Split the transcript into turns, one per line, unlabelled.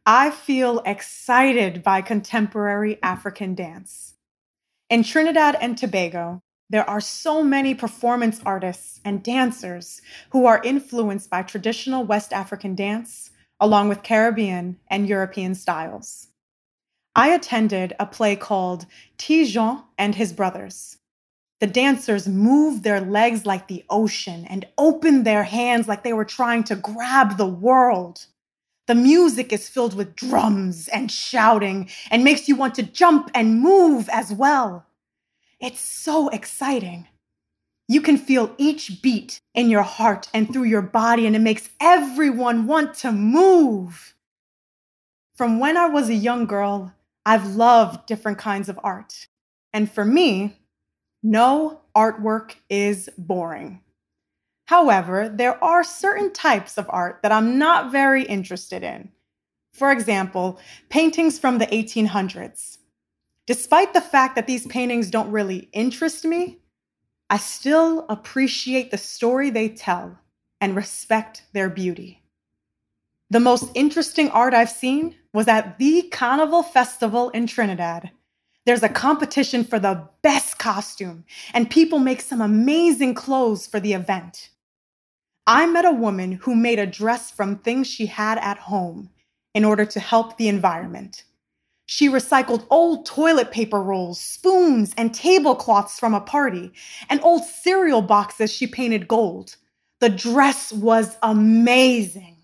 I feel excited by contemporary African dance. In Trinidad and Tobago, there are so many performance artists and dancers who are influenced by traditional West African dance, along with Caribbean and European styles. I attended a play called Ti-Jean and His Brothers. The dancers moved their legs like the ocean and opened their hands like they were trying to grab the world. The music is filled with drums and shouting and makes you want to jump and move as well. It's so exciting. You can feel each beat in your heart and through your body, and it makes everyone want to move. From when I was a young girl, I've loved different kinds of art. And for me, no artwork is boring. However, there are certain types of art that I'm not very interested in. For example, paintings from the 1800s. Despite the fact that these paintings don't really interest me, I still appreciate the story they tell and respect their beauty. The most interesting art I've seen was at the Carnival Festival in Trinidad. There's a competition for the best costume, and people make some amazing clothes for the event. I met a woman who made a dress from things she had at home in order to help the environment. She recycled old toilet paper rolls, spoons, and tablecloths from a party, and old cereal boxes she painted gold. The dress was amazing.